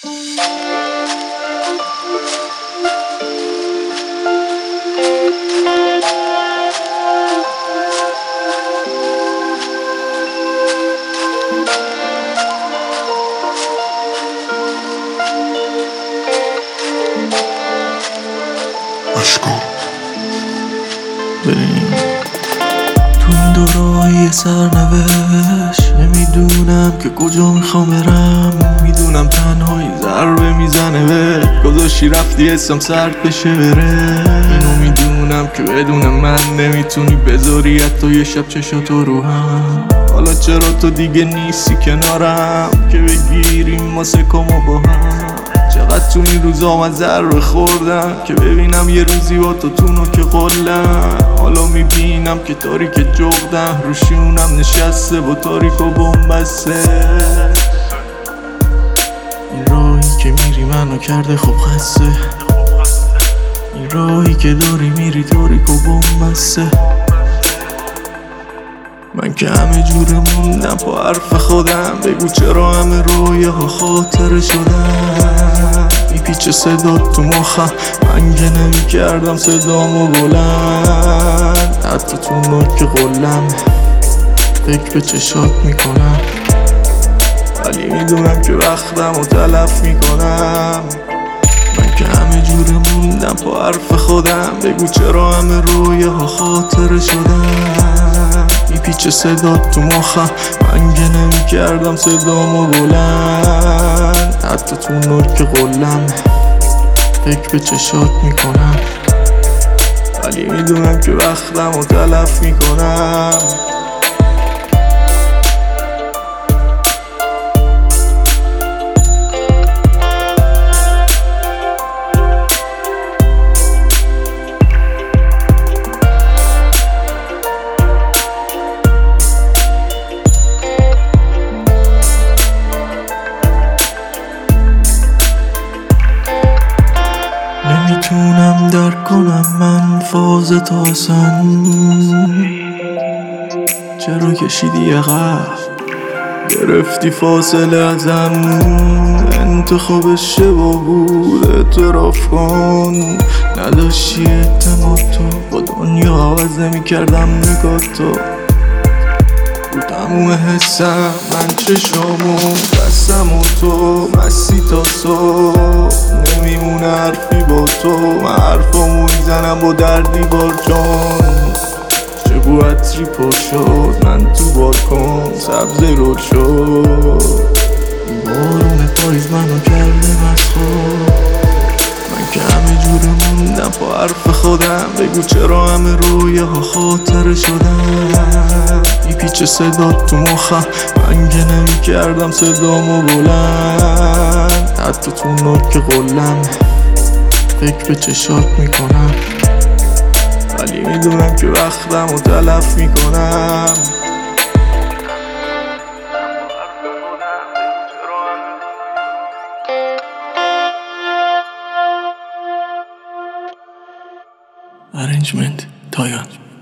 بریم تو این دورای سرنوشت، نمیدونم که کجا میخوام برم. میدونم تنهایی ضربه میزنه بهت، گذاشتی رفتی اسم سرد بشه بره. اینو میدونم که بدون من نمیتونی بذاری حتی یه شب چشاتو رو هم. حالا چرا تو دیگه نیستی کنارم که بگیریم واسه کمو با هم. چقدر تو این روزا من ضربه خوردم که ببینم یه روزی با تو تونو که قلم. حالا میبینم که تاریک جغدم روشونم نشسته با تاریک و بومبسته. این راهی که میری منو کرده خوب خسته، این راهی که داری میری تاریک و بومبسته. من که همه جوره موندم با حرف خودم، بگو چرا همه رویه ها خاطره شدم. میپیچه صدا تو مخم، من که نمی کردم صدامو بلند. حتی تو نوک قلم فکر به چشات میکنم، ولی میدونم که وقتم رو تلف میکنم. من که همه جوره موندم با حرف خودم، بگو چرا همه رویه ها خاطره شدم. میپیچه صدا تو مخم، من که نمی کردم صدامو بلند. حتی تو نوک قلم فکر به چشات میکنم، ولی میدونم که وقتم رو تلف میکنم. نمیتونم درک کنم من فاز تو اصلا، چرا کشیدی عقب گرفتی فاصله ازم. انتخاب اشتباه بود اعتراف کن، نداشتی اعتماد تو با دنیا عوض نمیکردم نگاه تو. رو تموم حسم من چشامو بستم و تو مستی تا صبح. نمیمونه حرفی با تو، من حرفامو میزنم با در دیوار جان. چه بو عطری پر شد من تو بالکن سبز رول شد. بارون پاییز منو کرده مسخور. من که همه جوره موندم با حرف خودم، بگو چرا همه رویه ها خاطره شدم. میپیچه صدا تو مخم، من که نمی کردم صدامو بلند. حتی تو نوک قلم فکر به چشات میکنم، ولی میدونم که وقتم رو تلف میکنم. Arrangement Toyon.